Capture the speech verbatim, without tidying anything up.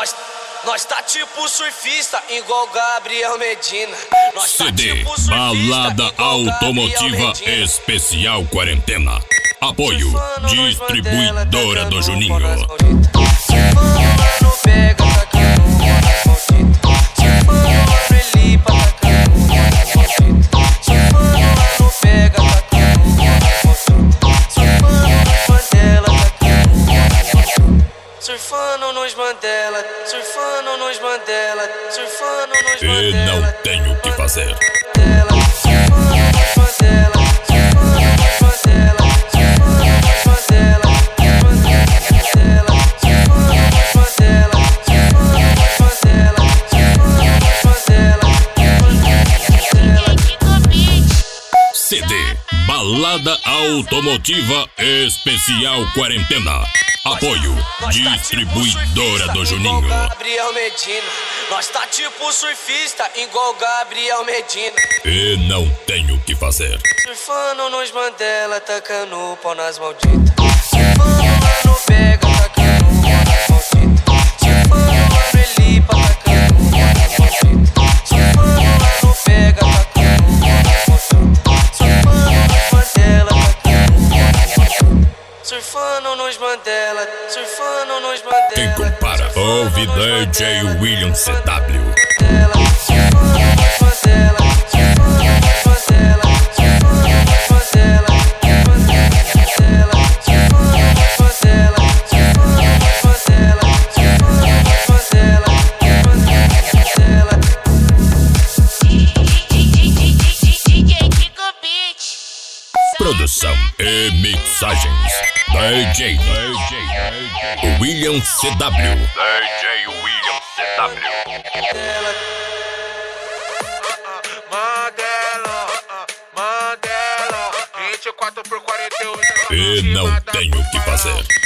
Nós, nós tá tipo surfista, igual Gabriel Medina. Nós C D, tá tipo surfista, Balada igual Automotiva Especial Quarentena. Apoio, distribuidora do Juninho. Surfando nos Mandela, surfando nos Mandela, surfando nos Mandela. E não tenho o que fazer. C D, Balada Automotiva Especial Quarentena. Apoio, distribuidora do Juninho. Gabriel Medina. Nós tá tipo surfista, igual Gabriel Medina. E não tenho o que fazer. Surfando nos Mandela, tacando pau nas malditas. Surfando no pega, tacando pau nas malditas. Surfando no Felipe, tacando pau nas malditas. Surfando no pega, tacando pau nas malditas. Surfando nos Mandela, tacando pau nas malditas. Surfando nos Mandela, surfando nos Mandela. Quem compara, ouve D J William C W. Produção e mixagens D J William C W. D J William C W. Mandela, Mandela, vinte e quatro por quarenta e oito. E não tenho o que fazer.